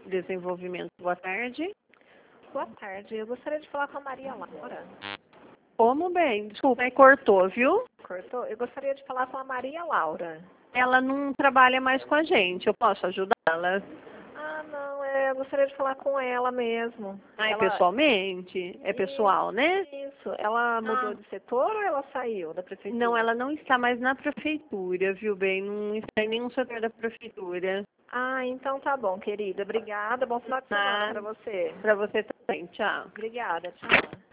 Desenvolvimento, boa tarde. Boa tarde. Eu gostaria de falar com a Maria Laura. Como bem? Desculpa, aí cortou, viu? Cortou? Eu gostaria de falar com a Maria Laura. Ela não trabalha mais com a gente, eu posso ajudá-la? Ah, não, eu gostaria de falar com ela mesmo. Ah, é Ela... pessoalmente? É pessoal, né? Isso. Ela mudou Ah. de setor ou ela saiu da prefeitura? Não, ela não está mais na prefeitura, viu bem? Não está em nenhum setor da prefeitura. Ah, então tá bom, querida. Obrigada. Bom final de semana para você. Para você também, tchau. Obrigada. Tchau.